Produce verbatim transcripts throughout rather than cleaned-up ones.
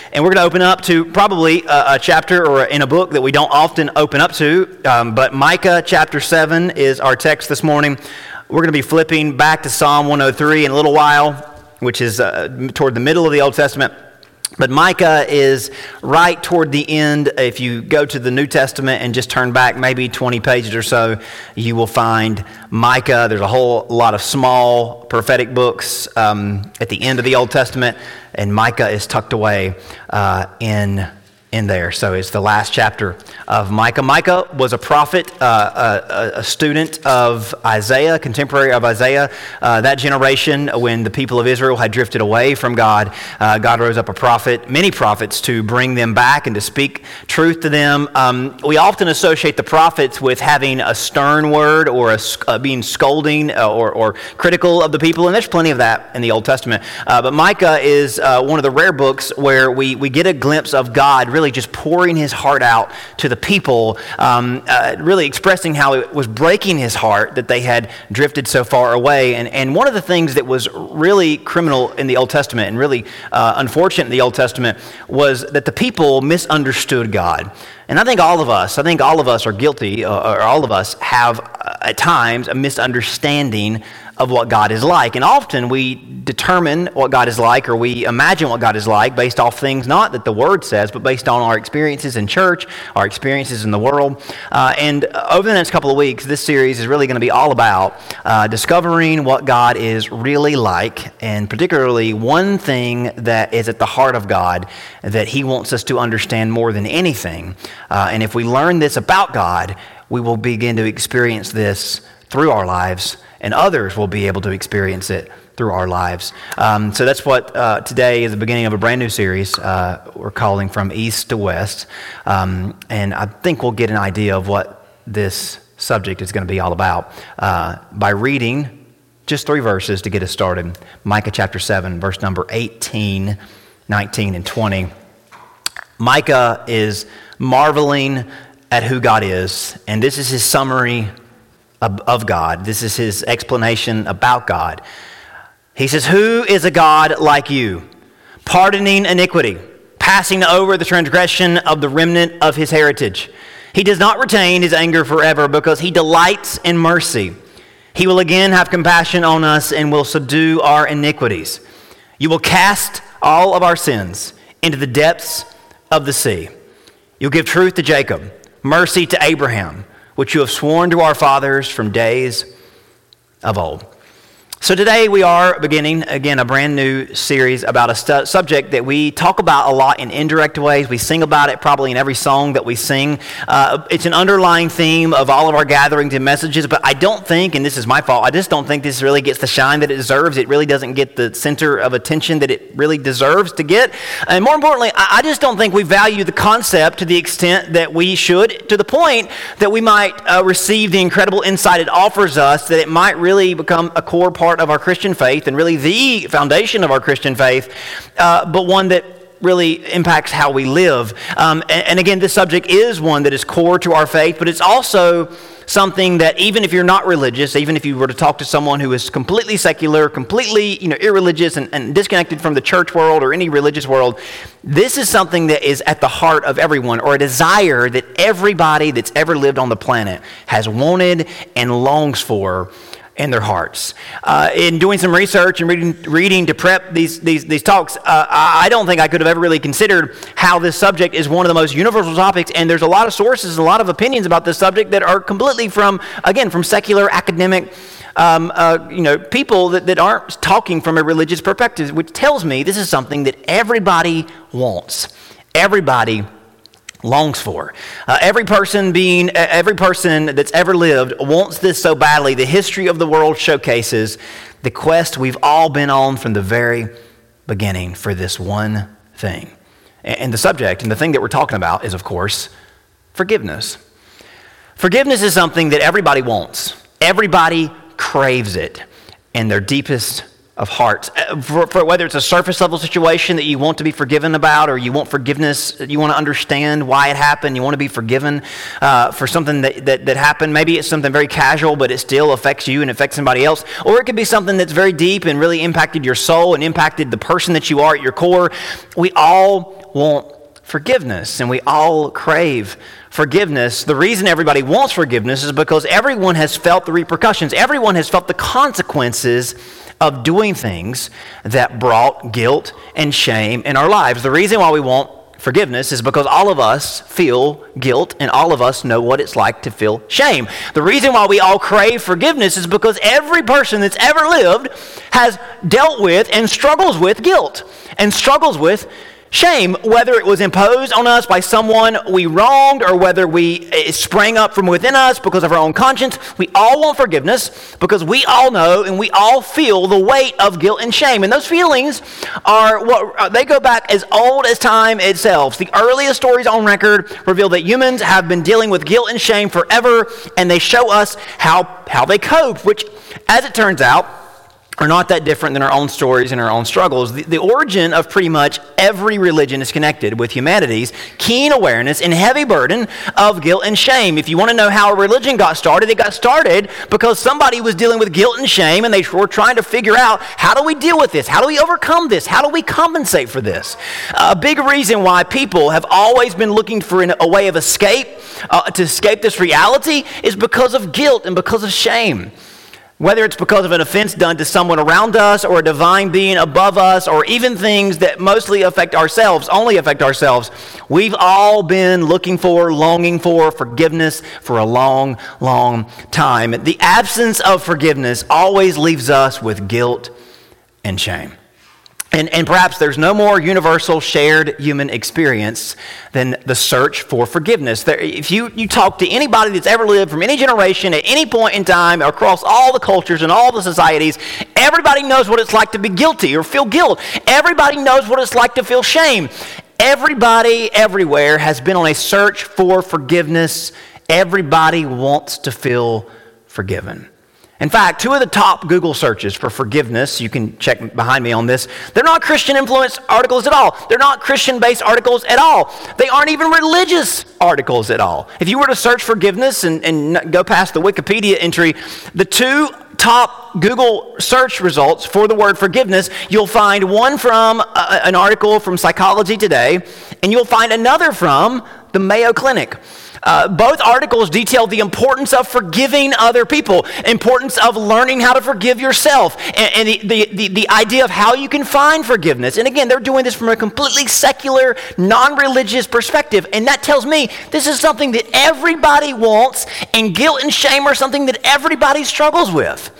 And we're going to open up to probably a, a chapter or in a book that we don't often open up to, um, but Micah chapter seven is our text this morning. We're going to be flipping back to Psalm one oh three in a little while, which is uh, toward the middle of the Old Testament. But Micah is right toward the end. If you go to the New Testament and just turn back maybe twenty pages or so, you will find Micah. There's a whole lot of small prophetic books um, at the end of the Old Testament, and Micah is tucked away uh, in in there. So it's the last chapter of Micah. Micah was a prophet, uh, a, a student of Isaiah, contemporary of Isaiah. Uh, that generation, when the people of Israel had drifted away from God, uh, God rose up a prophet, many prophets, to bring them back and to speak truth to them. Um, we often associate the prophets with having a stern word or a, uh, being scolding uh, or, or critical of the people, and there's plenty of that in the Old Testament. Uh, but Micah is uh, one of the rare books where we, we get a glimpse of God really just pouring his heart out to the people, um, uh, really expressing how it was breaking his heart that they had drifted so far away. And, and one of the things that was really criminal in the Old Testament and really uh, unfortunate in the Old Testament was that the people misunderstood God. And I think all of us, I think all of us are guilty, uh, or all of us have uh, at times a misunderstanding of what God is like. And often we determine what God is like, or we imagine what God is like based off things not that the Word says, but based on our experiences in church, our experiences in the world. Uh, and over the next couple of weeks, this series is really going to be all about uh, discovering what God is really like, and particularly one thing that is at the heart of God that He wants us to understand more than anything. Uh, and if we learn this about God, we will begin to experience this through our lives, and others will be able to experience it through our lives. Um, so that's what uh, today is the beginning of a brand new series. Uh, we're calling From East to West. Um, and I think we'll get an idea of what this subject is going to be all about uh, by reading just three verses to get us started. Micah chapter seven, verse number eighteen, nineteen, and twenty. Micah is marveling at who God is, and this is his summary of, of God. This is his explanation about God. He says, "Who is a God like you, pardoning iniquity, passing over the transgression of the remnant of his heritage? He does not retain his anger forever, because he delights in mercy. He will again have compassion on us and will subdue our iniquities. You will cast all of our sins into the depths of the sea. You'll give truth to Jacob, mercy to Abraham, which you have sworn to our fathers from days of old." So today we are beginning, again, a brand new series about a stu- subject that we talk about a lot in indirect ways. We sing about it probably in every song that we sing. Uh, it's an underlying theme of all of our gatherings and messages, but I don't think, and this is my fault, I just don't think this really gets the shine that it deserves. It really doesn't get the center of attention that it really deserves to get. And more importantly, I, I just don't think we value the concept to the extent that we should, to the point that we might uh, receive the incredible insight it offers us, that it might really become a core part of our Christian faith, and really the foundation of our Christian faith, uh, but one that really impacts how we live. Um, and, and again, this subject is one that is core to our faith, but it's also something that even if you're not religious, even if you were to talk to someone who is completely secular, completely you know irreligious and, and disconnected from the church world or any religious world, this is something that is at the heart of everyone, or a desire that everybody that's ever lived on the planet has wanted and longs for in their hearts. Uh, in doing some research and reading, reading to prep these these, these talks, uh, I don't think I could have ever really considered how this subject is one of the most universal topics, and there's a lot of sources, a lot of opinions about this subject that are completely from, again, from secular, academic, um, uh, you know, people that, that aren't talking from a religious perspective, which tells me this is something that everybody wants. Everybody longs for. Uh, every person being, every person that's ever lived wants this so badly. The history of the world showcases the quest we've all been on from the very beginning for this one thing. And the subject and the thing that we're talking about is, of course, forgiveness. Forgiveness is something that everybody wants. Everybody craves it in their deepest of hearts. For, for whether it's a surface level situation that you want to be forgiven about, or you want forgiveness, you want to understand why it happened, you want to be forgiven uh, for something that, that, that happened. Maybe it's something very casual, but it still affects you and affects somebody else. Or it could be something that's very deep and really impacted your soul and impacted the person that you are at your core. We all want forgiveness, and we all crave forgiveness. The reason everybody wants forgiveness is because everyone has felt the repercussions. Everyone has felt the consequences of doing things that brought guilt and shame in our lives. The reason why we want forgiveness is because all of us feel guilt and all of us know what it's like to feel shame. The reason why we all crave forgiveness is because every person that's ever lived has dealt with and struggles with guilt and struggles with shame, whether it was imposed on us by someone we wronged or whether we it sprang up from within us because of our own conscience. We all want forgiveness because we all know and we all feel the weight of guilt and shame. And those feelings are what they go back as old as time itself. The earliest stories on record reveal that humans have been dealing with guilt and shame forever, and they show us how how they cope, which, as it turns out, are not that different than our own stories and our own struggles. The, the origin of pretty much every religion is connected with humanity's keen awareness and heavy burden of guilt and shame. If you want to know how a religion got started, it got started because somebody was dealing with guilt and shame, and they were trying to figure out, how do we deal with this? How do we overcome this? How do we compensate for this? Uh, a big reason why people have always been looking for an, a way of escape, uh, to escape this reality, is because of guilt and because of shame. Whether it's because of an offense done to someone around us or a divine being above us, or even things that mostly affect ourselves, only affect ourselves, we've all been looking for, longing for forgiveness for a long, long time. The absence of forgiveness always leaves us with guilt and shame. And, and perhaps there's no more universal shared human experience than the search for forgiveness. There, if you, you talk to anybody that's ever lived from any generation at any point in time across all the cultures and all the societies, everybody knows what it's like to be guilty or feel guilt. Everybody knows what it's like to feel shame. Everybody everywhere has been on a search for forgiveness. Everybody wants to feel forgiven. In fact, two of the top Google searches for forgiveness, you can check behind me on this, they're not Christian-influenced articles at all. They're not Christian-based articles at all. They aren't even religious articles at all. If you were to search forgiveness and, and go past the Wikipedia entry, the two top Google search results for the word forgiveness, you'll find one from a, an article from Psychology Today, and you'll find another from the Mayo Clinic. Uh, both articles detail the importance of forgiving other people, importance of learning how to forgive yourself, and, and the, the, the, the idea of how you can find forgiveness. And again, they're doing this from a completely secular, non-religious perspective. And that tells me this is something that everybody wants, and guilt and shame are something that everybody struggles with.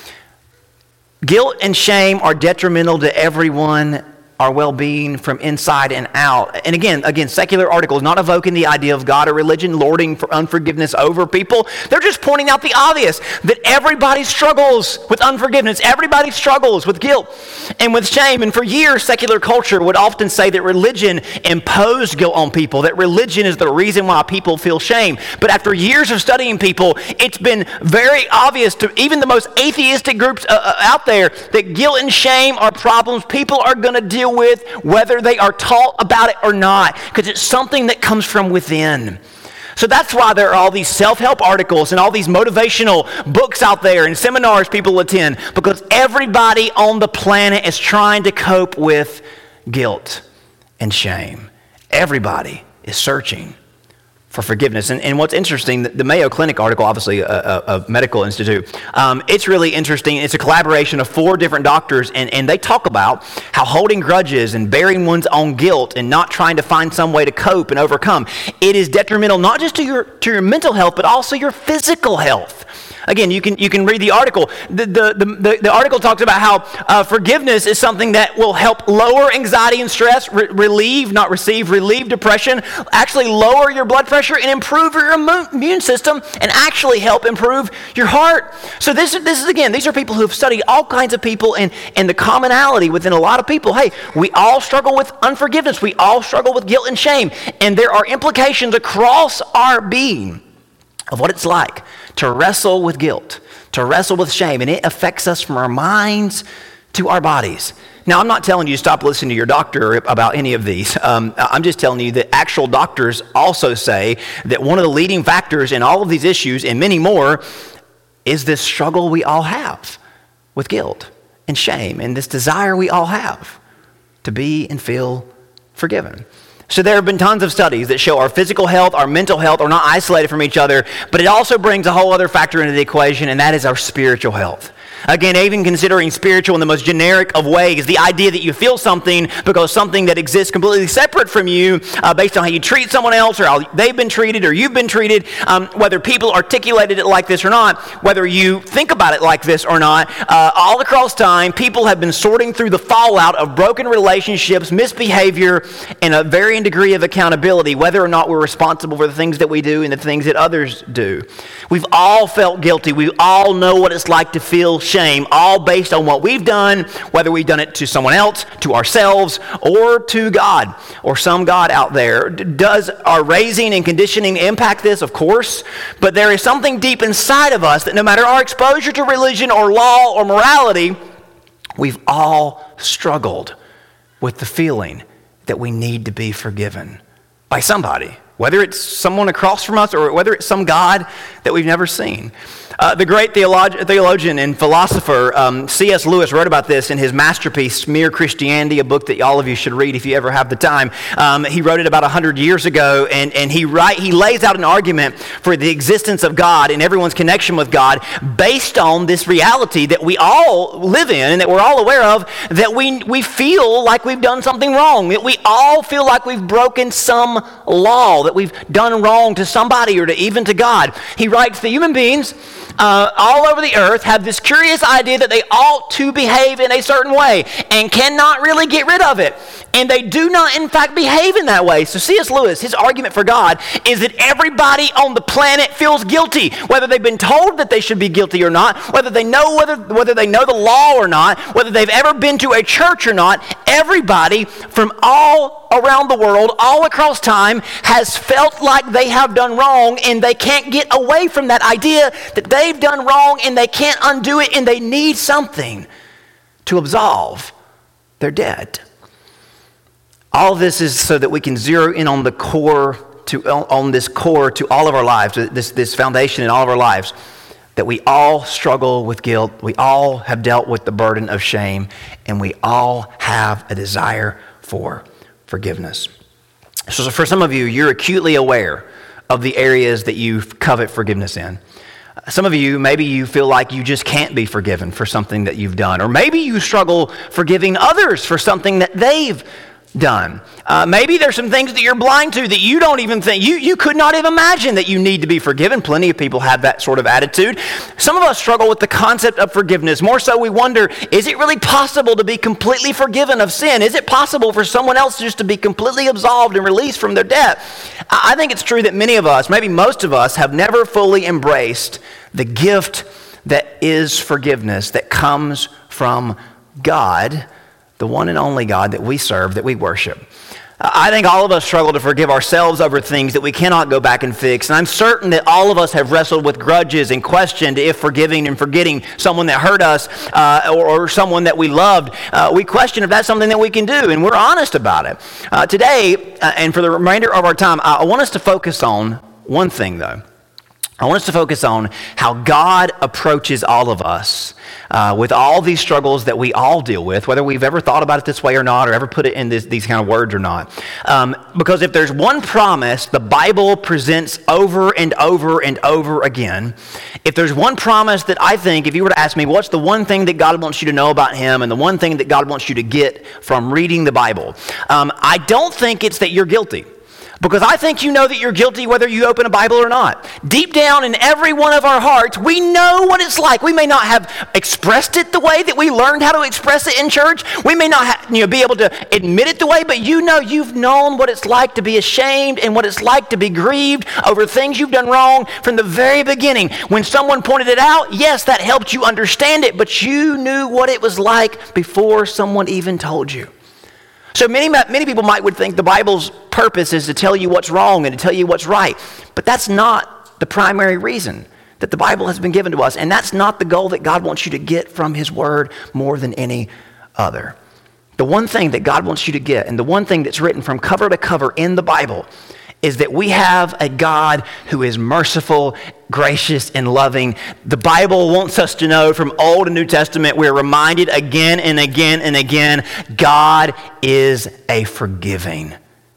Guilt and shame are detrimental to everyone, our well-being from inside and out. And again, again, secular articles not evoking the idea of God or religion lording for unforgiveness over people. They're just pointing out the obvious, that everybody struggles with unforgiveness. Everybody struggles with guilt and with shame. And for years, secular culture would often say that religion imposed guilt on people, that religion is the reason why people feel shame. But after years of studying people, it's been very obvious to even the most atheistic groups uh, out there that guilt and shame are problems people are going to deal with whether they are taught about it or not, because it's something that comes from within. So that's why there are all these self-help articles and all these motivational books out there and seminars people attend, because everybody on the planet is trying to cope with guilt and shame. Everybody is searching for forgiveness. And, and what's interesting, the, the Mayo Clinic article, obviously a, a, a medical institute, um, it's really interesting. It's a collaboration of four different doctors, and, and they talk about how holding grudges and bearing one's own guilt and not trying to find some way to cope and overcome, it is detrimental not just to your to your mental health, but also your physical health. Again, you can you can read the article. The, the, the, the article talks about how uh, forgiveness is something that will help lower anxiety and stress, re- relieve, not receive, relieve depression, actually lower your blood pressure and improve your immune system, and actually help improve your heart. So this, this is, again, these are people who have studied all kinds of people, and, and the commonality within a lot of people, hey, we all struggle with unforgiveness. We all struggle with guilt and shame. And there are implications across our being of what it's like to wrestle with guilt, to wrestle with shame, and it affects us from our minds to our bodies. Now, I'm not telling you to stop listening to your doctor about any of these. Um, I'm just telling you that actual doctors also say that one of the leading factors in all of these issues and many more is this struggle we all have with guilt and shame and this desire we all have to be and feel forgiven. So there have been tons of studies that show our physical health, our mental health are not isolated from each other, but it also brings a whole other factor into the equation, and that is our spiritual health. Again, even considering spiritual in the most generic of ways, the idea that you feel something because something that exists completely separate from you uh, based on how you treat someone else or how they've been treated or you've been treated, um, whether people articulated it like this or not, whether you think about it like this or not, uh, all across time, people have been sorting through the fallout of broken relationships, misbehavior, and a varying degree of accountability, whether or not we're responsible for the things that we do and the things that others do. We've all felt guilty. We all know what it's like to feel shame, all based on what we've done, whether we've done it to someone else, to ourselves, or to God, or some God out there. Does our raising and conditioning impact this? Of course. But there is something deep inside of us that no matter our exposure to religion or law or morality, we've all struggled with the feeling that we need to be forgiven by somebody, whether it's someone across from us or whether it's some God that we've never seen. Uh, the great theolog- theologian and philosopher um, C S Lewis wrote about this in his masterpiece, Mere Christianity, a book that all of you should read if you ever have the time. Um, he wrote it about one hundred years ago, and, and he, write, he lays out an argument for the existence of God and everyone's connection with God based on this reality that we all live in and that we're all aware of, that we, we feel like we've done something wrong, that we all feel like we've broken some law, that we've done wrong to somebody or to even to God. He writes, the human beings Uh, all over the earth have this curious idea that they ought to behave in a certain way and cannot really get rid of it. And they do not, in fact, behave in that way. So C S Lewis, his argument for God is that everybody on the planet feels guilty, whether they've been told that they should be guilty or not, whether they know whether, whether they know the law or not, whether they've ever been to a church or not. Everybody from all around the world, all across time, has felt like they have done wrong, and they can't get away from that idea that they've done wrong and they can't undo it, and they need something to absolve their debt. All of this is so that we can zero in on the core, to on this core to all of our lives, this, this foundation in all of our lives, that we all struggle with guilt, we all have dealt with the burden of shame, and we all have a desire for forgiveness. So for some of you, you're acutely aware of the areas that you covet forgiveness in. Some of you, maybe you feel like you just can't be forgiven for something that you've done, or maybe you struggle forgiving others for something that they've done. Uh, maybe there's some things that you're blind to that you don't even think, you, you could not even imagine that you need to be forgiven. Plenty of people have that sort of attitude. Some of us struggle with the concept of forgiveness. More so, we wonder, is it really possible to be completely forgiven of sin? Is it possible for someone else just to be completely absolved and released from their debt? I think it's true that many of us, maybe most of us, have never fully embraced the gift that is forgiveness that comes from God, the one and only God that we serve, that we worship. I think all of us struggle to forgive ourselves over things that we cannot go back and fix. And I'm certain that all of us have wrestled with grudges and questioned if forgiving and forgetting someone that hurt us uh, or, or someone that we loved, uh, we question if that's something that we can do, and we're honest about it. Uh, today, uh, and for the remainder of our time, I, I want us to focus on one thing, though. I want us to focus on how God approaches all of us uh, with all these struggles that we all deal with, whether we've ever thought about it this way or not, or ever put it in this, these kind of words or not. Um, because if there's one promise the Bible presents over and over and over again, if there's one promise that I think, if you were to ask me, what's the one thing that God wants you to know about Him and the one thing that God wants you to get from reading the Bible, um, I don't think it's that you're guilty. Because I think you know that you're guilty whether you open a Bible or not. Deep down in every one of our hearts, we know what it's like. We may not have expressed it the way that we learned how to express it in church. We may not have, you know, be able to admit it the way, but you know you've known what it's like to be ashamed and what it's like to be grieved over things you've done wrong from the very beginning. When someone pointed it out, yes, that helped you understand it, but you knew what it was like before someone even told you. So many many people might would think the Bible's purpose is to tell you what's wrong and to tell you what's right. But that's not the primary reason that the Bible has been given to us. And that's not the goal that God wants you to get from his word more than any other. The one thing that God wants you to get, and the one thing that's written from cover to cover in the Bible, is that we have a God who is merciful, gracious, and loving. The Bible wants us to know from Old and New Testament, we're reminded again and again and again, God is a forgiving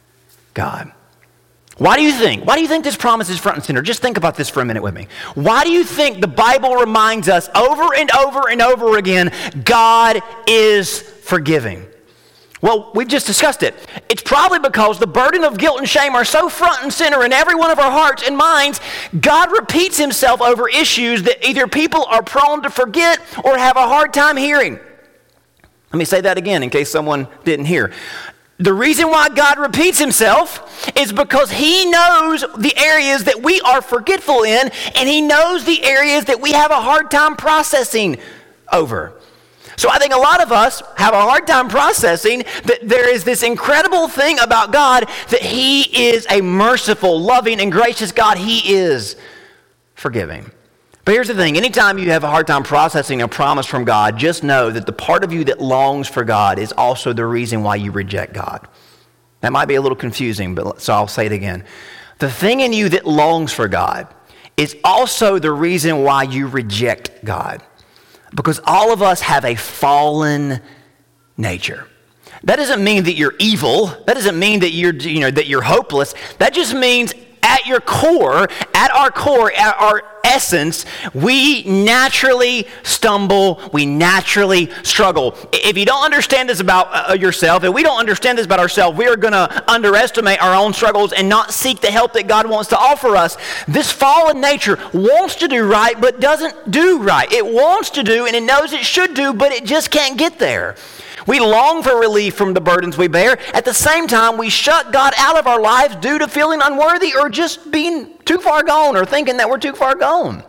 God. Why do you think? Why do you think this promise is front and center? Just think about this for a minute with me. Why do you think the Bible reminds us over and over and over again, God is forgiving? Well, we've just discussed it. It's probably because the burden of guilt and shame are so front and center in every one of our hearts and minds, God repeats himself over issues that either people are prone to forget or have a hard time hearing. Let me say that again in case someone didn't hear. The reason why God repeats himself is because he knows the areas that we are forgetful in, and he knows the areas that we have a hard time processing over. So I think a lot of us have a hard time processing that there is this incredible thing about God, that he is a merciful, loving, and gracious God. He is forgiving. But here's the thing. Anytime you have a hard time processing a promise from God, just know that the part of you that longs for God is also the reason why you reject God. That might be a little confusing, but so I'll say it again. The thing in you that longs for God is also the reason why you reject God. Because all of us have a fallen nature. That doesn't mean that you're evil. That doesn't mean that you're, you know, that you're hopeless. That just means at your core, at our core, at our essence, we naturally stumble, we naturally struggle. If you don't understand this about uh, yourself, if we don't understand this about ourselves, we are going to underestimate our own struggles and not seek the help that God wants to offer us. This fallen nature wants to do right, but doesn't do right. It wants to do, and it knows it should do, but it just can't get there. We long for relief from the burdens we bear. At the same time, we shut God out of our lives due to feeling unworthy or just being too far gone or thinking that we're too far gone.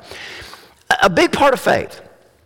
A big part of faith.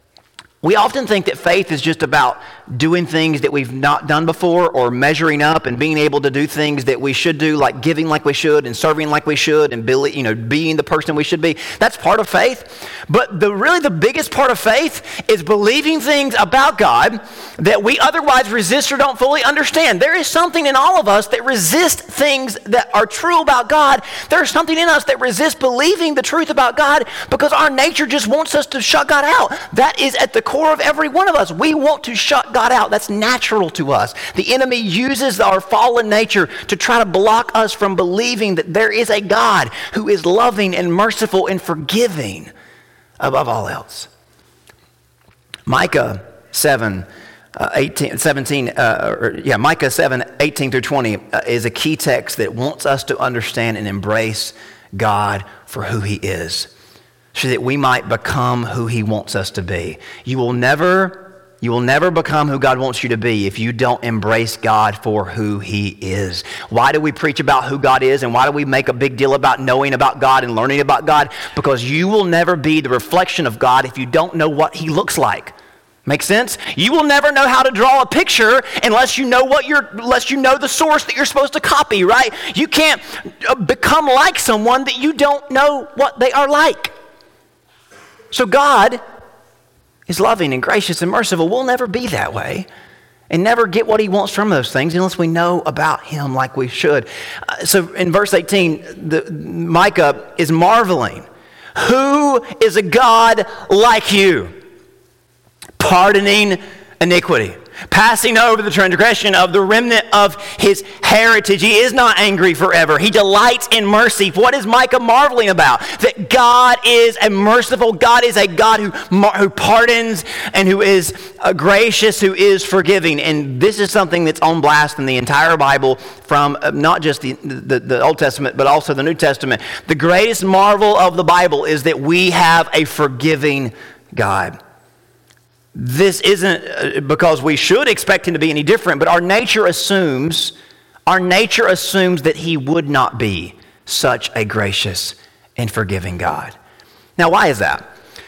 We often think that faith is just about doing things that we've not done before, or measuring up and being able to do things that we should do, like giving like we should and serving like we should and you know, being the person we should be. That's part of faith. But the really the biggest part of faith is believing things about God that we otherwise resist or don't fully understand. There is something in all of us that resists things that are true about God. There's something in us that resists believing the truth about God because our nature just wants us to shut God out. That is at the core of every one of us. We want to shut God out. That's natural to us. The enemy uses our fallen nature to try to block us from believing that there is a God who is loving and merciful and forgiving above all else. Micah seven, uh, eighteen, seventeen, uh, or, yeah, Micah seven, eighteen through twenty uh, is a key text that wants us to understand and embrace God for who he is, so that we might become who he wants us to be. You will never, you will never become who God wants you to be if you don't embrace God for who he is. Why do we preach about who God is, and why do we make a big deal about knowing about God and learning about God? Because you will never be the reflection of God if you don't know what he looks like. Make sense? You will never know how to draw a picture unless you know what you're, unless you know the source that you're supposed to copy, right? You can't become like someone that you don't know what they are like. So God is loving and gracious and merciful. We'll never be that way and never get what he wants from those things unless we know about him like we should. Uh, so in verse eighteen, the, Micah is marveling. Who is a God like you? Pardoning iniquity, passing over the transgression of the remnant of his heritage. He is not angry forever. He delights in mercy. What is Micah marveling about? That God is a merciful God, is a God who, who pardons and who is uh, gracious, who is forgiving. And this is something that's on blast in the entire Bible, from uh, not just the, the, the Old Testament, but also the New Testament. The greatest marvel of the Bible is that we have a forgiving God. This isn't because we should expect him to be any different, but our nature assumes, our nature assumes that he would not be such a gracious and forgiving God. Now, why is that?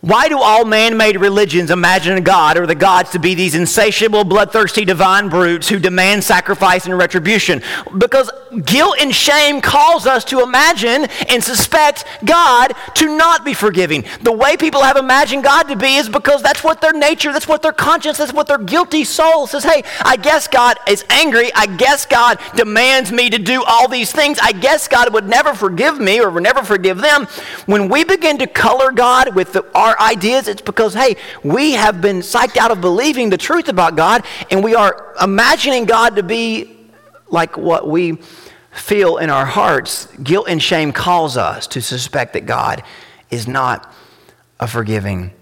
Why do all man-made religions imagine a God or the gods to be these insatiable, bloodthirsty, divine brutes who demand sacrifice and retribution? Because guilt and shame calls us to imagine and suspect God to not be forgiving. The way people have imagined God to be is because that's what their nature, that's what their conscience, that's what their guilty soul says. Hey, I guess God is angry. I guess God demands me to do all these things. I guess God would never forgive me or would never forgive them. When we begin to color God with the, our ideas, it's because, hey, we have been psyched out of believing the truth about God, and we are imagining God to be like what we feel in our hearts. Guilt and shame calls us to suspect that God is not a forgiving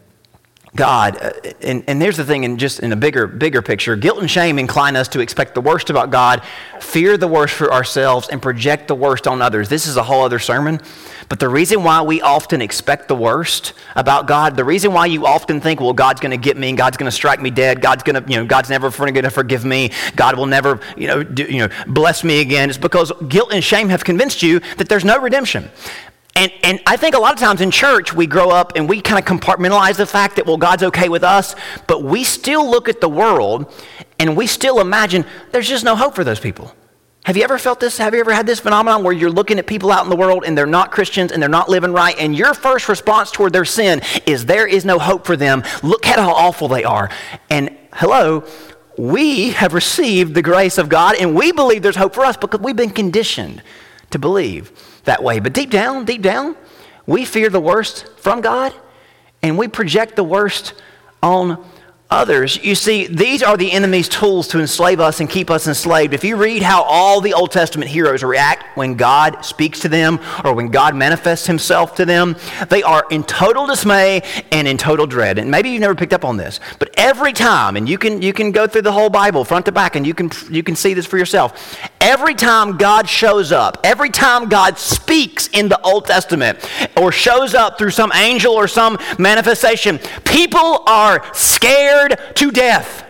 God. And, and there's the thing, in just in a bigger, bigger picture, guilt and shame incline us to expect the worst about God, fear the worst for ourselves, and project the worst on others. This is a whole other sermon. But the reason why we often expect the worst about God, the reason why you often think, well, God's going to get me, and God's going to strike me dead, God's going to, you know, God's never going to forgive me, God will never, you know, do, you know, bless me again, is because guilt and shame have convinced you that there's no redemption. And and I think a lot of times in church, we grow up and we kind of compartmentalize the fact that, well, God's okay with us, but we still look at the world and we still imagine there's just no hope for those people. Have you ever felt this? Have you ever had this phenomenon where you're looking at people out in the world and they're not Christians and they're not living right, and your first response toward their sin is there is no hope for them. Look at how awful they are. And hello, we have received the grace of God and we believe there's hope for us because we've been conditioned to believe that way. But deep down, deep down, we fear the worst from God and we project the worst on others. You see, these are the enemy's tools to enslave us and keep us enslaved. If you read how all the Old Testament heroes react when God speaks to them or when God manifests himself to them, they are in total dismay and in total dread. And maybe you've never picked up on this, but every time, and you can you can go through the whole Bible front to back and you can you can see this for yourself. Every time God shows up, every time God speaks in the Old Testament or shows up through some angel or some manifestation, people are scared to death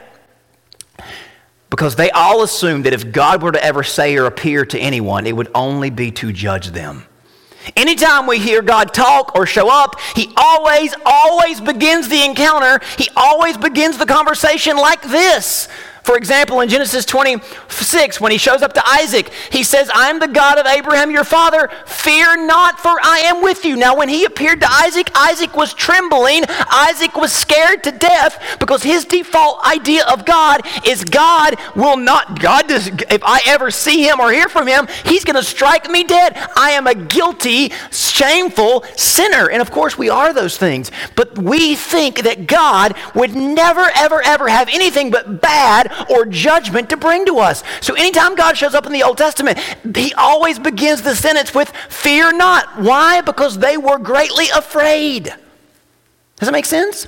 because they all assume that if God were to ever say or appear to anyone, it would only be to judge them. Anytime we hear God talk or show up, he always, always begins the encounter. He always begins the conversation like this. For example, in Genesis twenty-six, when he shows up to Isaac, he says, I am the God of Abraham, your father. Fear not, for I am with you. Now, when he appeared to Isaac, Isaac was trembling. Isaac was scared to death because his default idea of God is God will not, God does, if I ever see him or hear from him, he's going to strike me dead. I am a guilty, shameful sinner. And of course, we are those things. But we think that God would never, ever, ever have anything but bad or judgment to bring to us. So anytime God shows up in the Old Testament, he always begins the sentence with, fear not. Why? Because they were greatly afraid. Does that make sense?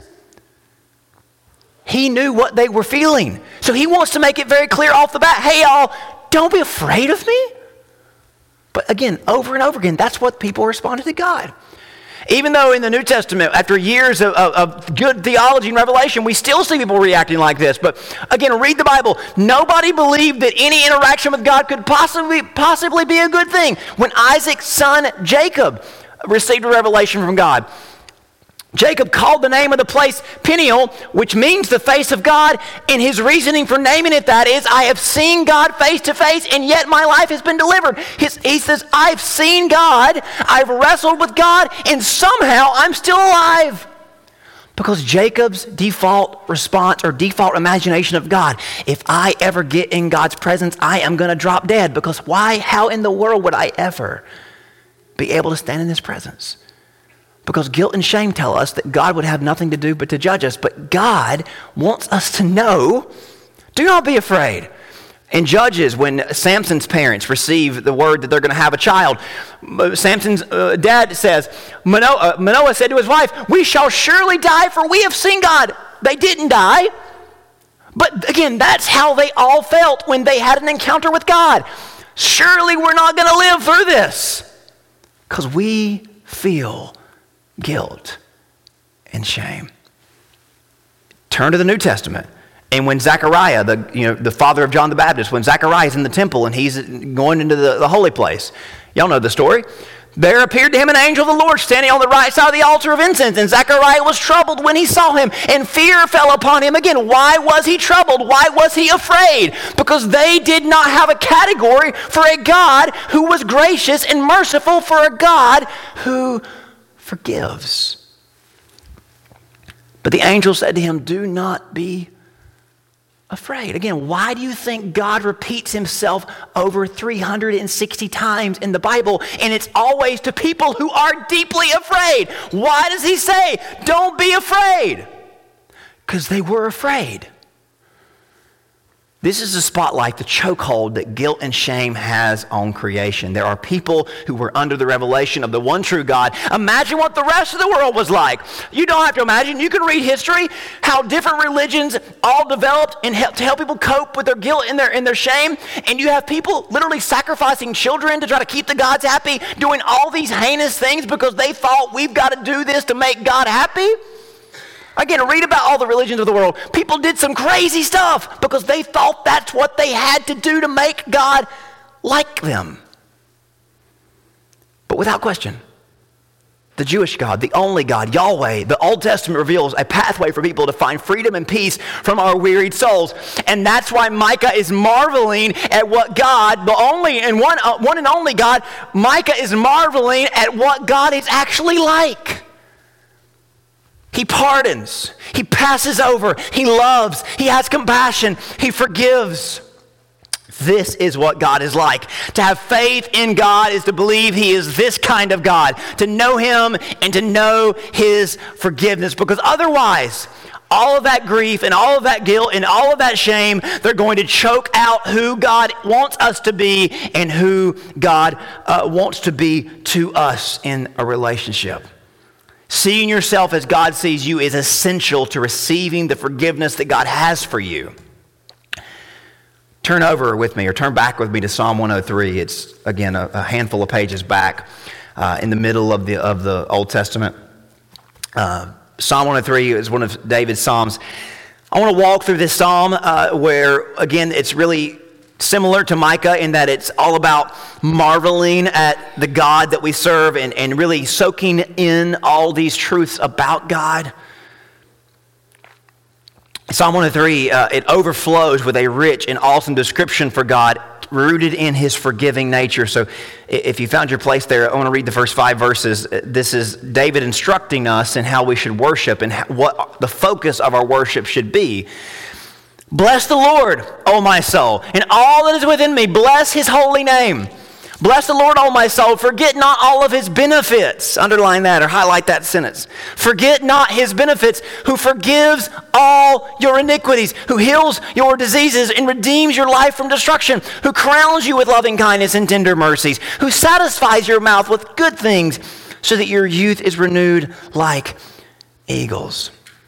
He knew what they were feeling. So he wants to make it very clear off the bat, hey y'all, don't be afraid of me. But again, over and over again, that's what people responded to God. Even though in the New Testament, after years of, of, of good theology and revelation, we still see people reacting like this. But again, read the Bible. Nobody believed that any interaction with God could possibly, possibly be a good thing. When Isaac's son Jacob received a revelation from God, Jacob called the name of the place Peniel, which means the face of God, and his reasoning for naming it that is, I have seen God face to face, and yet my life has been delivered. His, he says, I've seen God, I've wrestled with God, and somehow I'm still alive. Because Jacob's default response or default imagination of God, if I ever get in God's presence, I am going to drop dead. Because why? How in the world would I ever be able to stand in his presence? Because guilt and shame tell us that God would have nothing to do but to judge us. But God wants us to know, do not be afraid. In Judges, when Samson's parents receive the word that they're going to have a child, Samson's uh, dad says, Manoah, Manoah said to his wife, we shall surely die, for we have seen God. They didn't die. But again, that's how they all felt when they had an encounter with God. Surely we're not going to live through this. Because we feel guilt and shame. Turn to the New Testament. And when Zechariah, the, you know, the father of John the Baptist, when Zechariah is in the temple and he's going into the, the holy place, y'all know the story. there appeared to him an angel of the Lord standing on the right side of the altar of incense. And Zechariah was troubled when he saw him, and fear fell upon him again. Why was he troubled? Why was he afraid? Because they did not have a category for a God who was gracious and merciful, for a God who forgives. But the angel said to him, do not be afraid. Again, why do you think God repeats himself over three hundred sixty times in the Bible? And it's always to people who are deeply afraid. Why does he say, don't be afraid? Because they were afraid. This is the spotlight, the chokehold that guilt and shame has on creation. There are people who were under the revelation of the one true God. Imagine what the rest of the world was like. You don't have to imagine. You can read history, how different religions all developed and help, to help people cope with their guilt and their, and their shame. And you have people literally sacrificing children to try to keep the gods happy, doing all these heinous things because they thought we've got to do this to make God happy. Again, read about all the religions of the world. People did some crazy stuff because they thought that's what they had to do to make God like them. But without question, the Jewish God, the only God, Yahweh, the Old Testament reveals a pathway for people to find freedom and peace from our wearied souls. And that's why Micah is marveling at what God, the only and one, uh, one and only God, Micah is marveling at what God is actually like. He pardons, he passes over, he loves, he has compassion, he forgives. This is what God is like. To have faith in God is to believe he is this kind of God, to know him and to know his forgiveness, because otherwise, all of that grief and all of that guilt and all of that shame, they're going to choke out who God wants us to be and who God uh, wants to be to us in a relationship. Seeing yourself as God sees you is essential to receiving the forgiveness that God has for you. Turn over with me or turn back with me to Psalm one oh three. It's, again, a, a handful of pages back uh, in the middle of the, of the Old Testament. Uh, Psalm one oh three is one of David's Psalms. I want to walk through this Psalm uh, where, again, it's really similar to Micah in that it's all about marveling at the God that we serve and, and really soaking in all these truths about God. Psalm one oh three, uh, it overflows with a rich and awesome description for God rooted in his forgiving nature. So if you found your place there, I want to read the first five verses. This is David instructing us in how we should worship and what the focus of our worship should be. Bless the Lord, O my soul, and all that is within me. Bless his holy name. Bless the Lord, O my soul. Forget not all of his benefits. Underline that or highlight that sentence. Forget not his benefits, who forgives all your iniquities, who heals your diseases and redeems your life from destruction, who crowns you with loving kindness and tender mercies, who satisfies your mouth with good things so that your youth is renewed like eagles.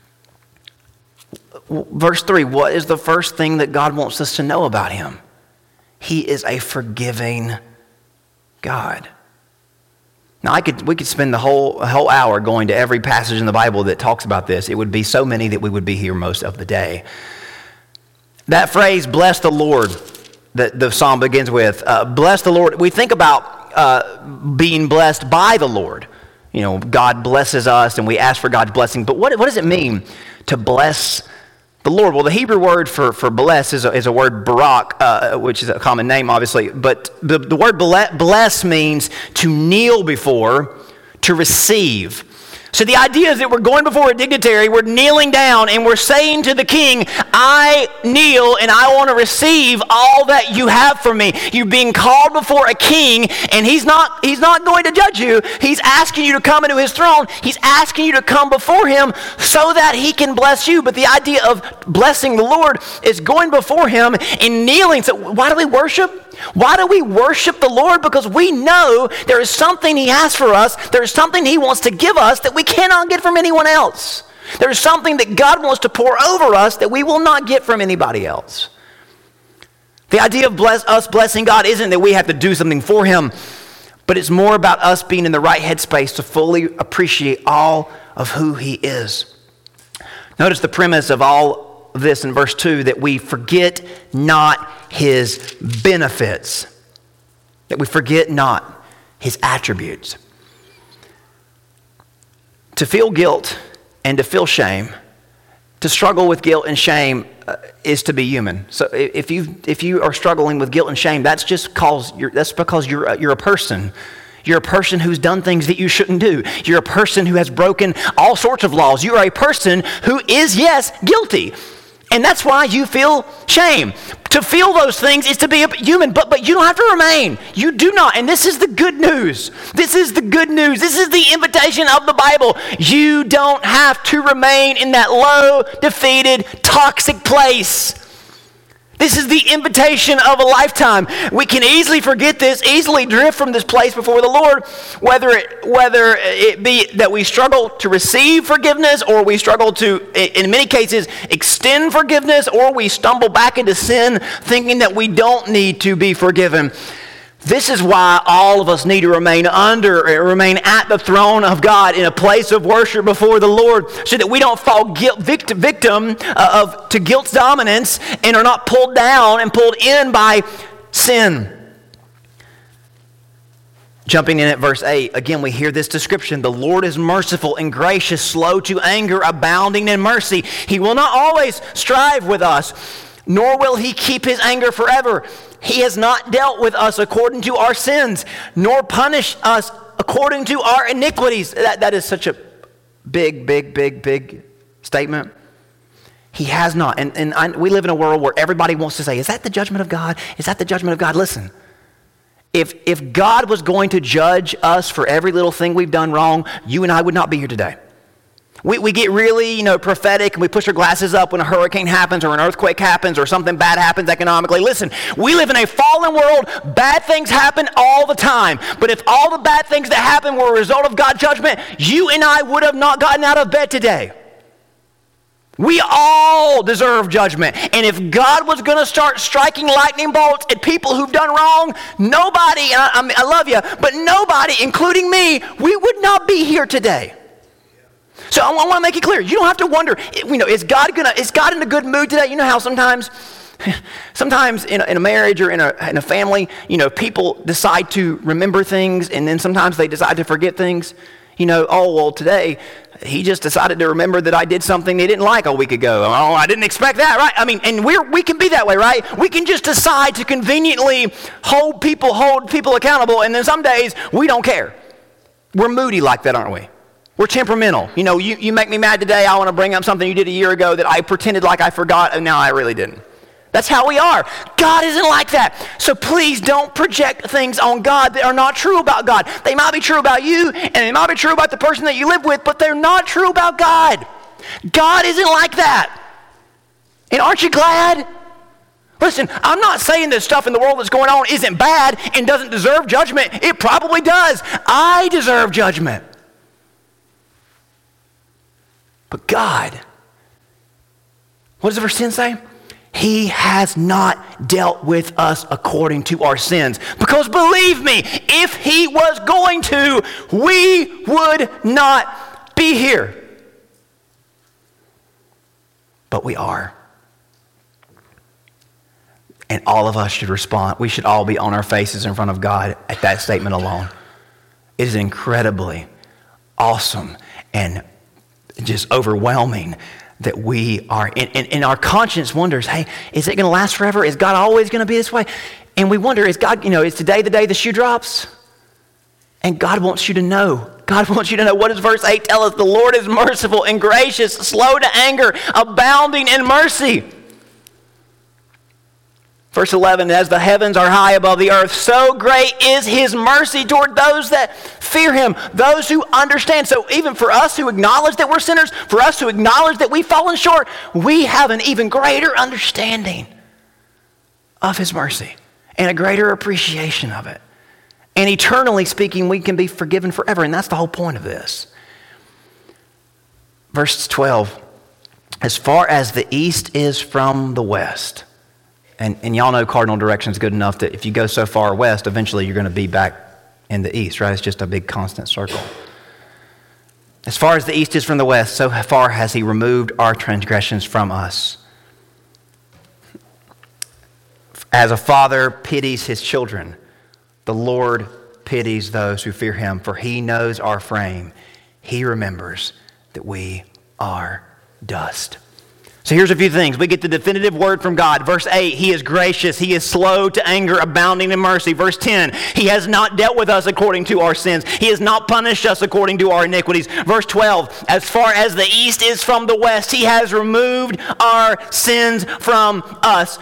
Verse three, what is the first thing that God wants us to know about him? He is a forgiving God. Now, I could we could spend the whole whole hour going to every passage in the Bible that talks about this. It would be so many that we would be here most of the day. That phrase, bless the Lord, that the psalm begins with, uh, bless the Lord. We think about uh, being blessed by the Lord. You know, God blesses us and we ask for God's blessing. But what, what does it mean to bless the Lord? Well, the Hebrew word for, for bless is a, is a word barak, uh, which is a common name, obviously. But the, the word bless means to kneel before, to receive. So the idea is that we're going before a dignitary, we're kneeling down, and we're saying to the king, I kneel and I want to receive all that you have for me. You're being called before a king, and he's not, he's not going to judge you. He's asking you to come into his throne. He's asking you to come before him so that he can bless you. But the idea of blessing the Lord is going before him and kneeling. So why do we worship? Why do we worship the Lord? Because we know there is something he has for us. There is something he wants to give us that we cannot get from anyone else. There is something that God wants to pour over us that we will not get from anybody else. The idea of bless, us blessing God isn't that we have to do something for him, but it's more about us being in the right headspace to fully appreciate all of who he is. Notice the premise of all of this in verse two, that we forget not his benefits. That we forget not his attributes. To feel guilt and to feel shame, to struggle with guilt and shame uh, is to be human. So if you if you are struggling with guilt and shame, that's just cause you're, that's because you're a, you're a person. You're a person who's done things that you shouldn't do. You're a person who has broken all sorts of laws. You are a person who is, yes, guilty. And that's why you feel shame. To feel those things is to be a human, but, but you don't have to remain. You do not. And this is the good news. This is the good news. This is the invitation of the Bible. You don't have to remain in that low, defeated, toxic place. This is the invitation of a lifetime. We can easily forget this, easily drift from this place before the Lord, whether it, whether it be that we struggle to receive forgiveness, or we struggle to, in many cases, extend forgiveness, or we stumble back into sin thinking that we don't need to be forgiven. This is why all of us need to remain under, remain at the throne of God in a place of worship before the Lord, so that we don't fall guilt, victim, victim of to guilt's dominance and are not pulled down and pulled in by sin. Jumping in at verse eight, again we hear this description. The Lord is merciful and gracious, slow to anger, abounding in mercy. He will not always strive with us, nor will he keep his anger forever. He has not dealt with us according to our sins, nor punished us according to our iniquities. That, that is such a big, big, big, big statement. He has not. And, and I, we live in a world where everybody wants to say, is that the judgment of God? Is that the judgment of God? Listen, if, if God was going to judge us for every little thing we've done wrong, you and I would not be here today. We we get really, you know, prophetic, and we push our glasses up when a hurricane happens or an earthquake happens or something bad happens economically. Listen, we live in a fallen world. Bad things happen all the time. But if all the bad things that happen were a result of God's judgment, you and I would have not gotten out of bed today. We all deserve judgment. And if God was going to start striking lightning bolts at people who've done wrong, nobody, and I, I, mean, I love you, but nobody, including me, we would not be here today. So I want to make it clear. You don't have to wonder, you know, is God gonna? Is God in a good mood today? You know how sometimes, sometimes in a, in a marriage or in a in a family, you know, people decide to remember things, and then sometimes they decide to forget things. You know, oh well, today he just decided to remember that I did something he didn't like a week ago. Oh, I didn't expect that, right? I mean, and we're we can be that way, right? We can just decide to conveniently hold people hold people accountable, and then some days we don't care. We're moody like that, aren't we? We're temperamental. You know, you, you make me mad today, I want to bring up something you did a year ago that I pretended like I forgot, and now I really didn't. That's how we are. God isn't like that. So please don't project things on God that are not true about God. They might be true about you, and they might be true about the person that you live with, but they're not true about God. God isn't like that. And aren't you glad? Listen, I'm not saying that stuff in the world that's going on isn't bad and doesn't deserve judgment. It probably does. I deserve judgment. But God, what does verse ten say? He has not dealt with us according to our sins. Because believe me, if he was going to, we would not be here. But we are. And all of us should respond. We should all be on our faces in front of God at that statement alone. It is incredibly awesome and just overwhelming that we are, and, and, and our conscience wonders, hey, is it going to last forever? Is God always going to be this way? And we wonder, is God, you know, is today the day the shoe drops? And God wants you to know. God wants you to know. What does verse eight tell us? The Lord is merciful and gracious, slow to anger, abounding in mercy. Verse eleven, as the heavens are high above the earth, so great is his mercy toward those that fear him, those who understand. So even for us who acknowledge that we're sinners, for us who acknowledge that we've fallen short, we have an even greater understanding of his mercy and a greater appreciation of it. And eternally speaking, we can be forgiven forever, and that's the whole point of this. Verse twelve, as far as the east is from the west. And, and y'all know cardinal direction is good enough that if you go so far west, eventually you're going to be back in the east, right? It's just a big constant circle. As far as the east is from the west, so far has he removed our transgressions from us. As a father pities his children, the Lord pities those who fear him, for he knows our frame. He remembers that we are dust. So here's a few things. We get the definitive word from God. Verse eight, he is gracious. He is slow to anger, abounding in mercy. Verse ten, he has not dealt with us according to our sins. He has not punished us according to our iniquities. Verse twelve, as far as the east is from the west, he has removed our sins from us.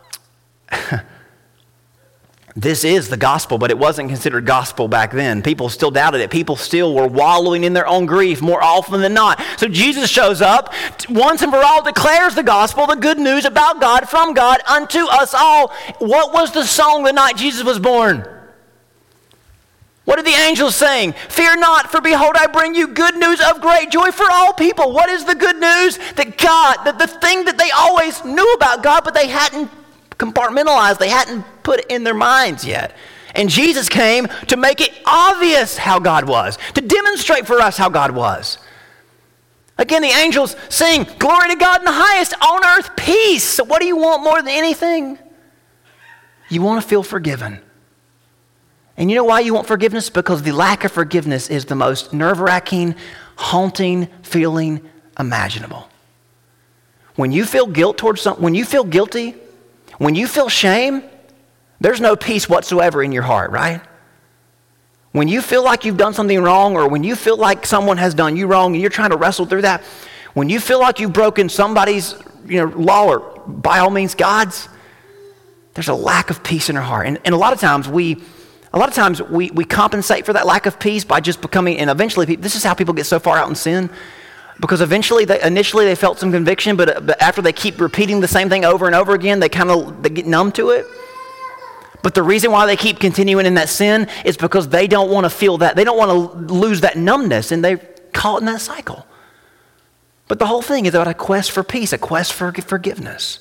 This is the gospel, but it wasn't considered gospel back then. People still doubted it. People still were wallowing in their own grief more often than not. So Jesus shows up, once and for all declares the gospel, the good news about God, from God, unto us all. What was the song the night Jesus was born? What are the angels saying? Fear not, for behold, I bring you good news of great joy for all people. What is the good news? That God, that the thing that they always knew about God, but they hadn't compartmentalized, they hadn't put it in their minds yet. And Jesus came to make it obvious how God was, to demonstrate for us how God was. Again, the angels sing, glory to God in the highest, on earth peace. So what do you want more than anything? You want to feel forgiven. And you know why you want forgiveness? Because the lack of forgiveness is the most nerve-wracking, haunting feeling imaginable. When you feel guilt towards something, when you feel guilty, when you feel shame, there's no peace whatsoever in your heart, right? When you feel like you've done something wrong, or when you feel like someone has done you wrong and you're trying to wrestle through that, when you feel like you've broken somebody's, you know, law, or by all means God's, there's a lack of peace in our heart. And, and a lot of times we a lot of times we, we compensate for that lack of peace by just becoming, and eventually, this is how people get so far out in sin. Because eventually, they, initially they felt some conviction, but, but after they keep repeating the same thing over and over again, they kind of they get numb to it. But the reason why they keep continuing in that sin is because they don't want to feel that. They don't want to lose that numbness, and they're caught in that cycle. But the whole thing is about a quest for peace, a quest for forgiveness.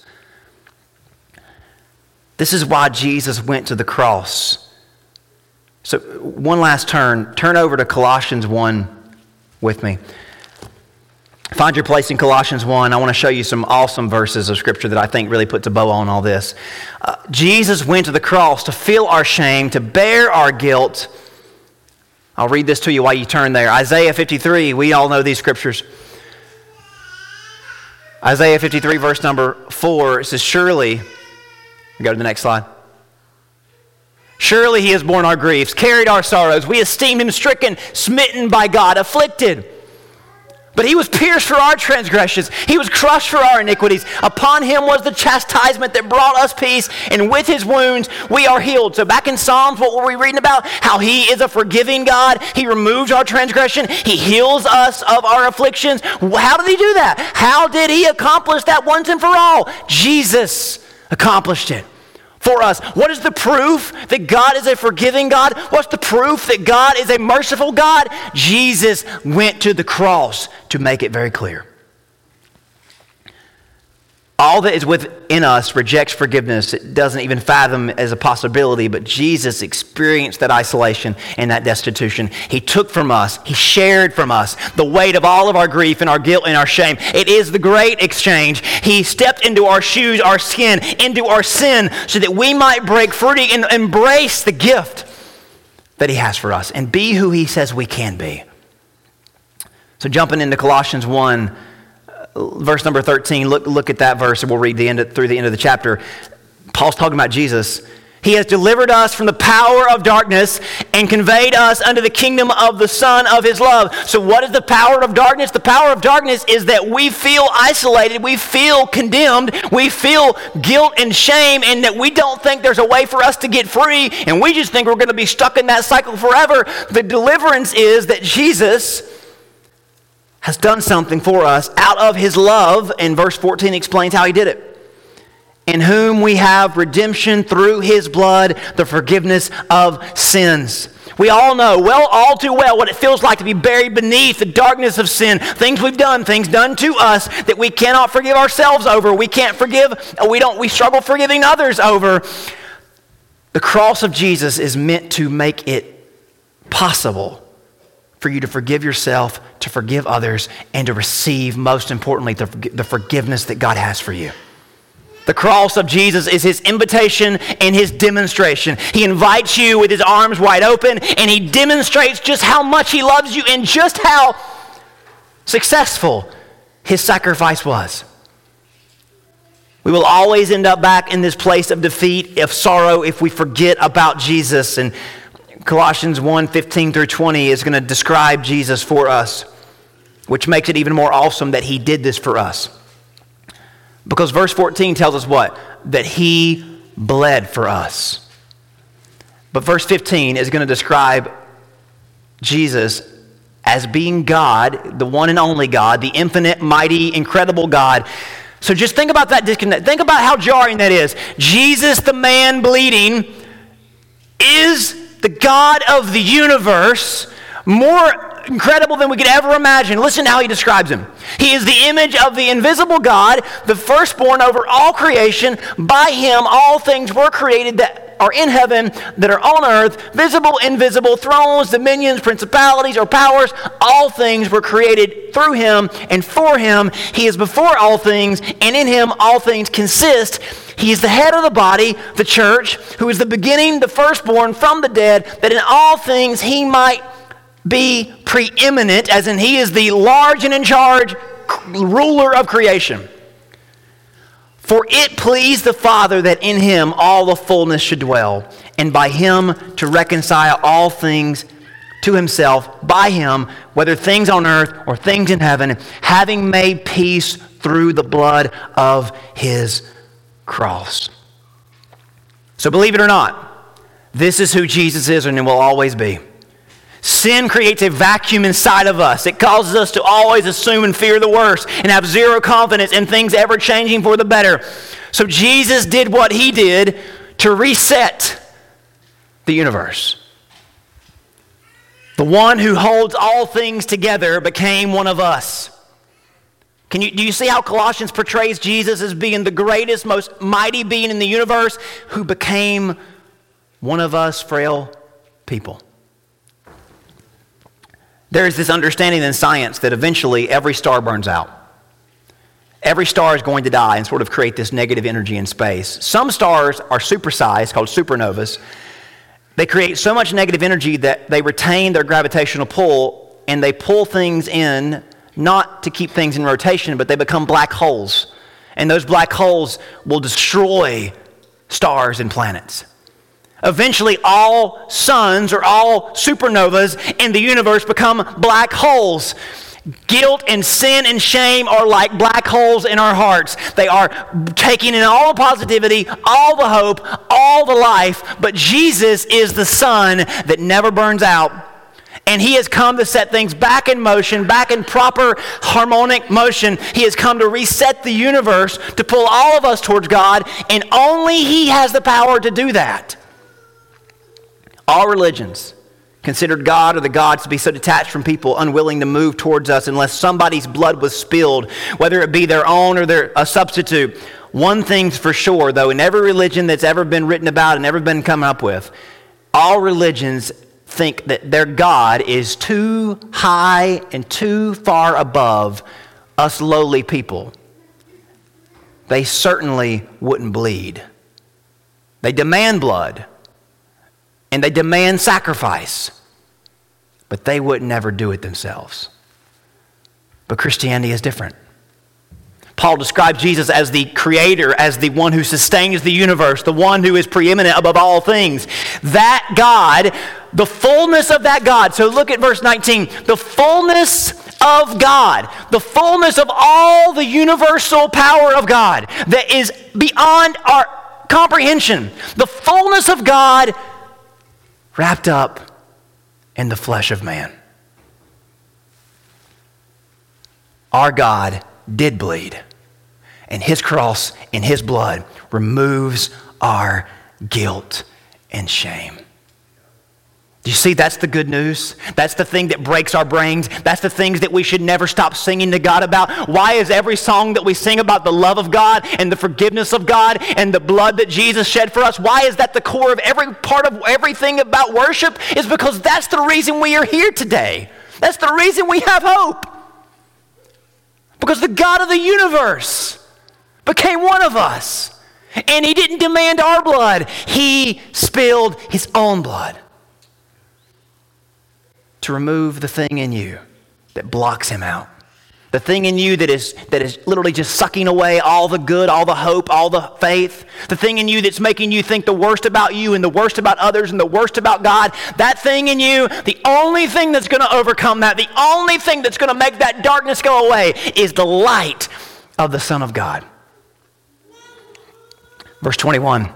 This is why Jesus went to the cross. So one last turn. Turn over to Colossians one with me. Find your place in Colossians one. I want to show you some awesome verses of Scripture that I think really puts a bow on all this. Uh, Jesus went to the cross to feel our shame, to bear our guilt. I'll read this to you while you turn there. Isaiah fifty-three, we all know these Scriptures. Isaiah fifty-three, verse number four, it says, surely, go to the next slide. Surely he has borne our griefs, carried our sorrows. We esteemed him stricken, smitten by God, afflicted. But he was pierced for our transgressions. He was crushed for our iniquities. Upon him was the chastisement that brought us peace, and with his wounds we are healed. So back in Psalms, what were we reading about? How he is a forgiving God. He removes our transgression. He heals us of our afflictions. How did he do that? How did he accomplish that once and for all? Jesus accomplished it for us. What is the proof that God is a forgiving God? What's the proof that God is a merciful God? Jesus went to the cross to make it very clear. All that is within us rejects forgiveness. It doesn't even fathom as a possibility, but Jesus experienced that isolation and that destitution. He took from us, he shared from us the weight of all of our grief and our guilt and our shame. It is the great exchange. He stepped into our shoes, our skin, into our sin, so that we might break free and embrace the gift that he has for us and be who he says we can be. So jumping into Colossians one, verse number thirteen, look, look at that verse and we'll read the end of, through the end of the chapter. Paul's talking about Jesus. He has delivered us from the power of darkness and conveyed us unto the kingdom of the Son of his love. So what is the power of darkness? The power of darkness is that we feel isolated, we feel condemned, we feel guilt and shame, and that we don't think there's a way for us to get free, and we just think we're going to be stuck in that cycle forever. The deliverance is that Jesus has done something for us out of his love, and verse fourteen explains how he did it. In whom we have redemption through his blood, the forgiveness of sins. We all know, well, all too well, what it feels like to be buried beneath the darkness of sin. Things we've done, things done to us that we cannot forgive ourselves over. We can't forgive, we don't, we struggle forgiving others over. The cross of Jesus is meant to make it possible for you to forgive yourself, to forgive others, and to receive, most importantly, the, the forgiveness that God has for you. The cross of Jesus is his invitation and his demonstration. He invites you with his arms wide open, and he demonstrates just how much he loves you and just how successful his sacrifice was. We will always end up back in this place of defeat, of sorrow, if we forget about Jesus. And Colossians one, fifteen through twenty is going to describe Jesus for us, which makes it even more awesome that he did this for us. Because verse fourteen tells us what? That he bled for us. But verse fifteen is going to describe Jesus as being God, the one and only God, the infinite, mighty, incredible God. So just think about that disconnect. Think about how jarring that is. Jesus, the man bleeding, is the God of the universe, more incredible than we could ever imagine. Listen to how he describes him. He is the image of the invisible God, the firstborn over all creation. By him all things were created that are in heaven, that are on earth, visible, invisible, thrones, dominions, principalities, or powers. All things were created through him and for him. He is before all things, and in him all things consist. He is the head of the body, the church, who is the beginning, the firstborn from the dead, that in all things he might be preeminent, as in he is the large and in charge ruler of creation. For it pleased the Father that in him all the fullness should dwell, and by him to reconcile all things to himself, by him, whether things on earth or things in heaven, having made peace through the blood of his cross. So believe it or not, this is who Jesus is and will always be. Sin creates a vacuum inside of us. It causes us to always assume and fear the worst and have zero confidence in things ever changing for the better. So Jesus did what he did to reset the universe. The one who holds all things together became one of us. Can you, do you see how Colossians portrays Jesus as being the greatest, most mighty being in the universe who became one of us frail people? There is this understanding in science that eventually every star burns out. Every star is going to die and sort of create this negative energy in space. Some stars are supersized, called supernovas. They create so much negative energy that they retain their gravitational pull, and they pull things in, not to keep things in rotation, but they become black holes. And those black holes will destroy stars and planets. Eventually, all suns or all supernovas in the universe become black holes. Guilt and sin and shame are like black holes in our hearts. They are taking in all the positivity, all the hope, all the life. But Jesus is the sun that never burns out. And he has come to set things back in motion, back in proper harmonic motion. He has come to reset the universe, to pull all of us towards God. And only he has the power to do that. All religions considered God or the gods to be so detached from people, unwilling to move towards us unless somebody's blood was spilled, whether it be their own or their a substitute. One thing's for sure, though, in every religion that's ever been written about and ever been come up with, all religions think that their God is too high and too far above us lowly people. They certainly wouldn't bleed. They demand blood. And they demand sacrifice, but they would never do it themselves. But Christianity is different. Paul describes Jesus as the creator, as the one who sustains the universe, the one who is preeminent above all things. That God, the fullness of that God. So look at verse nineteen. The fullness of God, the fullness of all the universal power of God that is beyond our comprehension. The fullness of God wrapped up in the flesh of man. Our God did bleed, and his cross and his blood removes our guilt and shame. Do you see, that's the good news? That's the thing that breaks our brains. That's the things that we should never stop singing to God about. Why is every song that we sing about the love of God and the forgiveness of God and the blood that Jesus shed for us, why is that the core of every part of everything about worship? Is because that's the reason we are here today. That's the reason we have hope. Because the God of the universe became one of us. And he didn't demand our blood. He spilled his own blood to remove the thing in you that blocks him out. The thing in you that is that is literally just sucking away all the good, all the hope, all the faith. The thing in you that's making you think the worst about you and the worst about others and the worst about God. That thing in you, the only thing that's going to overcome that, the only thing that's going to make that darkness go away is the light of the Son of God. Verse twenty-one.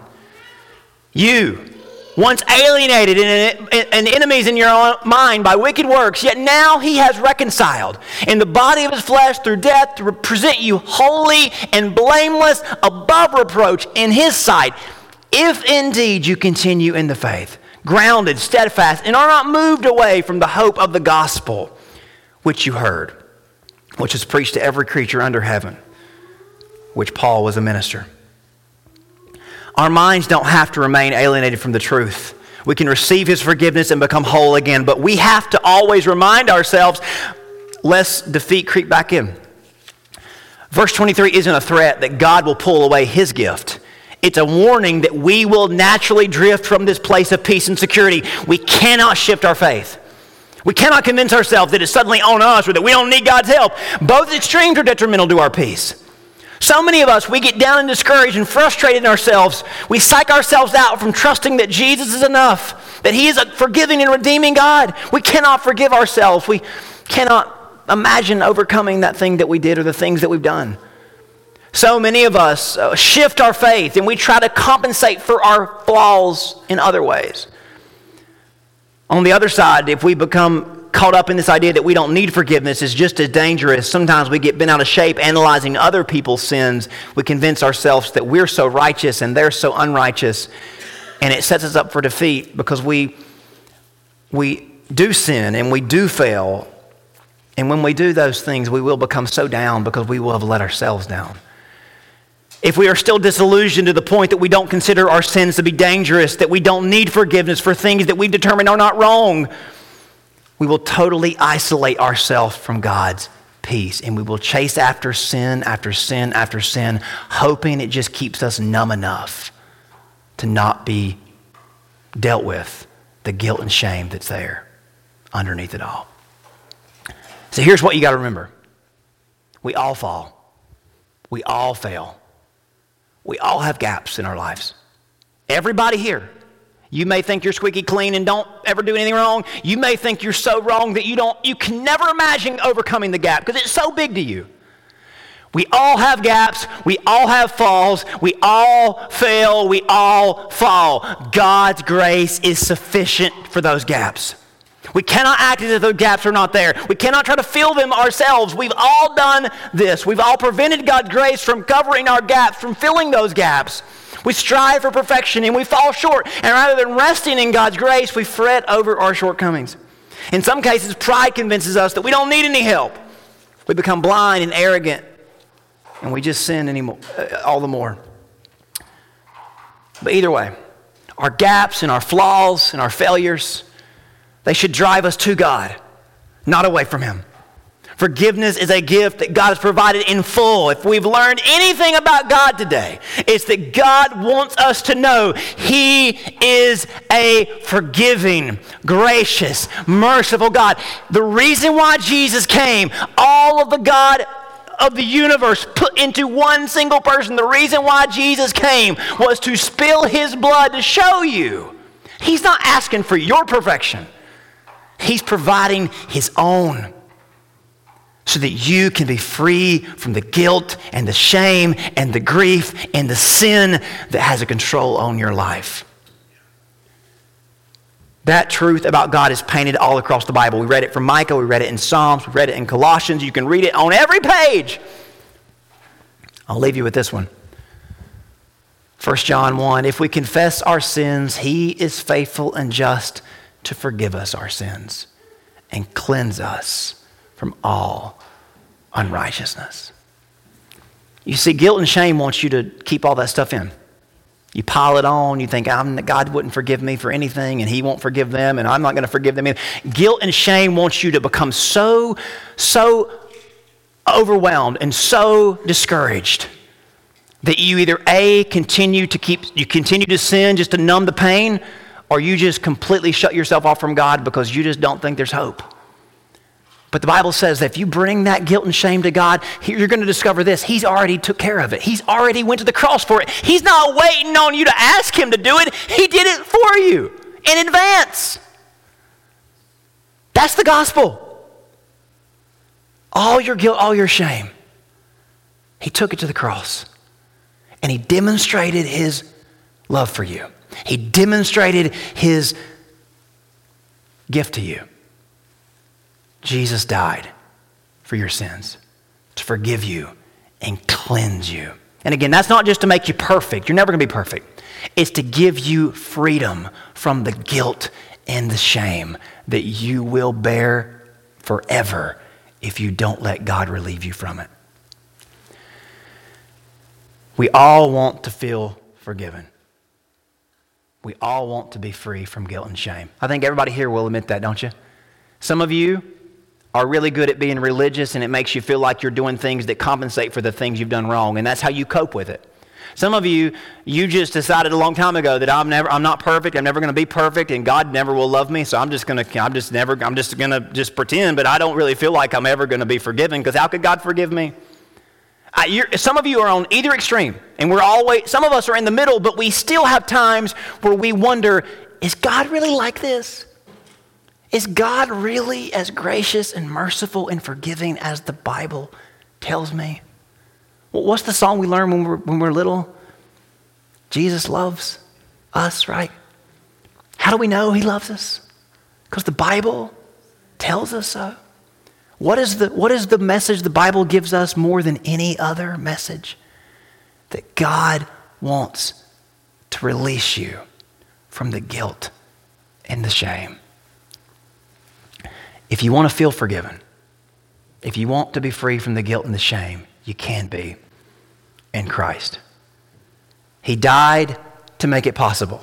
You, once alienated and, and enemies in your own mind by wicked works, yet now he has reconciled in the body of his flesh through death to present you holy and blameless above reproach in his sight, if indeed you continue in the faith, grounded, steadfast, and are not moved away from the hope of the gospel which you heard, which is preached to every creature under heaven, which Paul was a minister. Our minds don't have to remain alienated from the truth. We can receive his forgiveness and become whole again, but we have to always remind ourselves lest defeat creep back in. Verse twenty-three isn't a threat that God will pull away his gift. It's a warning that we will naturally drift from this place of peace and security. We cannot shift our faith. We cannot convince ourselves that it's suddenly on us or that we don't need God's help. Both extremes are detrimental to our peace. So many of us, we get down and discouraged and frustrated in ourselves. We psych ourselves out from trusting that Jesus is enough, that he is a forgiving and redeeming God. We cannot forgive ourselves. We cannot imagine overcoming that thing that we did or the things that we've done. So many of us uh, shift our faith and we try to compensate for our flaws in other ways. On the other side, if we become caught up in this idea that we don't need forgiveness, is just as dangerous. Sometimes we get bent out of shape analyzing other people's sins. We convince ourselves that we're so righteous and they're so unrighteous, and it sets us up for defeat because we we do sin and we do fail, and when we do those things, we will become so down because we will have let ourselves down. If we are still disillusioned to the point that we don't consider our sins to be dangerous, that we don't need forgiveness for things that we've determined are not wrong, we will totally isolate ourselves from God's peace, and we will chase after sin, after sin, after sin, hoping it just keeps us numb enough to not be dealt with the guilt and shame that's there underneath it all. So here's what you got to remember. We all fall. We all fail. We all have gaps in our lives. Everybody here. You may think you're squeaky clean and don't ever do anything wrong. You may think you're so wrong that you don't, you can never imagine overcoming the gap because it's so big to you. We all have gaps. We all have falls. We all fail. We all fall. God's grace is sufficient for those gaps. We cannot act as if those gaps are not there. We cannot try to fill them ourselves. We've all done this. We've all prevented God's grace from covering our gaps, from filling those gaps. We strive for perfection and we fall short. And rather than resting in God's grace, we fret over our shortcomings. In some cases, pride convinces us that we don't need any help. We become blind and arrogant, and we just sin anymore, uh, all the more. But either way, our gaps and our flaws and our failures, they should drive us to God, not away from him. Forgiveness is a gift that God has provided in full. If we've learned anything about God today, it's that God wants us to know he is a forgiving, gracious, merciful God. The reason why Jesus came, all of the God of the universe put into one single person, the reason why Jesus came was to spill his blood to show you. He's not asking for your perfection. He's providing his own, so that you can be free from the guilt and the shame and the grief and the sin that has a control on your life. That truth about God is painted all across the Bible. We read it from Micah, we read it in Psalms, we read it in Colossians. You can read it on every page. I'll leave you with this one. First John one, if we confess our sins, he is faithful and just to forgive us our sins and cleanse us from all unrighteousness. You see, guilt and shame wants you to keep all that stuff in. You pile it on. You think, I'm, God wouldn't forgive me for anything, and he won't forgive them, and I'm not going to forgive them either. Guilt and shame wants you to become so, so overwhelmed and so discouraged That you either A, continue to keep, you continue to sin just to numb the pain, or you just completely shut yourself off from God because you just don't think there's hope. But the Bible says that if you bring that guilt and shame to God, you're going to discover this. He's already took care of it. He's already went to the cross for it. He's not waiting on you to ask him to do it. He did it for you in advance. That's the gospel. All your guilt, all your shame. He took it to the cross. And he demonstrated his love for you. He demonstrated his gift to you. Jesus died for your sins, to forgive you and cleanse you. And again, that's not just to make you perfect. You're never going to be perfect. It's to give you freedom from the guilt and the shame that you will bear forever if you don't let God relieve you from it. We all want to feel forgiven. We all want to be free from guilt and shame. I think everybody here will admit that, don't you? Some of you are really good at being religious, and it makes you feel like you're doing things that compensate for the things you've done wrong, and that's how you cope with it. Some of you, you just decided a long time ago that I'm never, I'm not perfect, I'm never going to be perfect, and God never will love me, so I'm just going to, I'm just never, I'm just going to just pretend, but I don't really feel like I'm ever going to be forgiven, because how could God forgive me? I, you're, some of you are on either extreme, and we're always, some of us are in the middle, but we still have times where we wonder, is God really like this? Is God really as gracious and merciful and forgiving as the Bible tells me? Well, what's the song we learned when we're, when we're little? Jesus loves us, right? How do we know he loves us? Because the Bible tells us so. What is the, what is the message the Bible gives us more than any other message? That God wants to release you from the guilt and the shame. If you want to feel forgiven, if you want to be free from the guilt and the shame, you can be in Christ. He died to make it possible.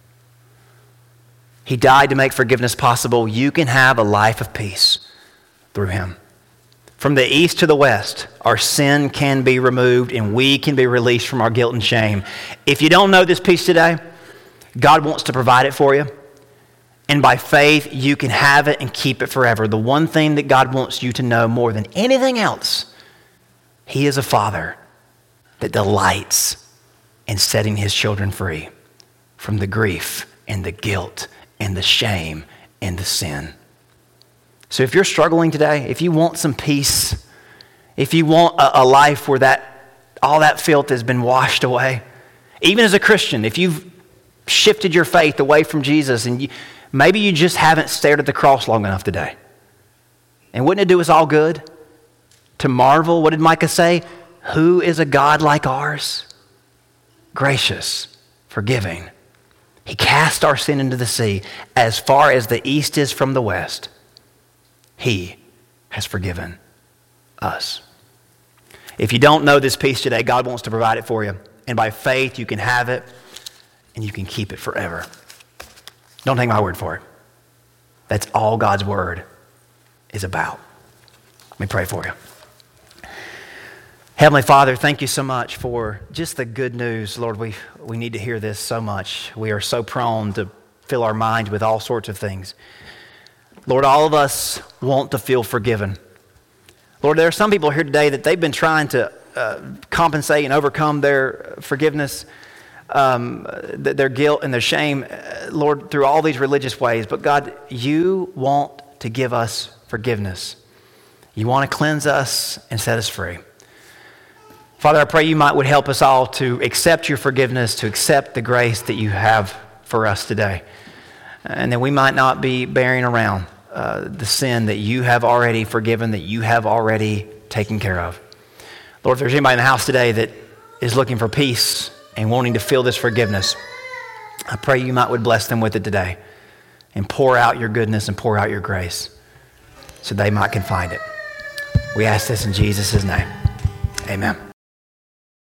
He died to make forgiveness possible. You can have a life of peace through him. From the east to the west, our sin can be removed and we can be released from our guilt and shame. If you don't know this peace today, God wants to provide it for you. And by faith, you can have it and keep it forever. The one thing that God wants you to know more than anything else, he is a father that delights in setting his children free from the grief and the guilt and the shame and the sin. So if you're struggling today, if you want some peace, if you want a, a life where that all that filth has been washed away, even as a Christian, if you've shifted your faith away from Jesus and you, maybe you just haven't stared at the cross long enough today. And wouldn't it do us all good to marvel? What did Micah say? Who is a God like ours? Gracious, forgiving. He cast our sin into the sea as far as the east is from the west. He has forgiven us. If you don't know this peace today, God wants to provide it for you. And by faith, you can have it and you can keep it forever. Don't take my word for it. That's all God's word is about. Let me pray for you. Heavenly Father, thank you so much for just the good news. Lord, we, we need to hear this so much. We are so prone to fill our minds with all sorts of things. Lord, all of us want to feel forgiven. Lord, there are some people here today that they've been trying to uh, compensate and overcome their forgiveness, um, their guilt and their shame, uh, Lord, through all these religious ways. But God, you want to give us forgiveness. You want to cleanse us and set us free. Father, I pray you might would help us all to accept your forgiveness, to accept the grace that you have for us today. And that we might not be bearing around uh, the sin that you have already forgiven, that you have already taken care of. Lord, if there's anybody in the house today that is looking for peace and wanting to feel this forgiveness, I pray you might would bless them with it today and pour out your goodness and pour out your grace so they might can find it. We ask this in Jesus' name. Amen.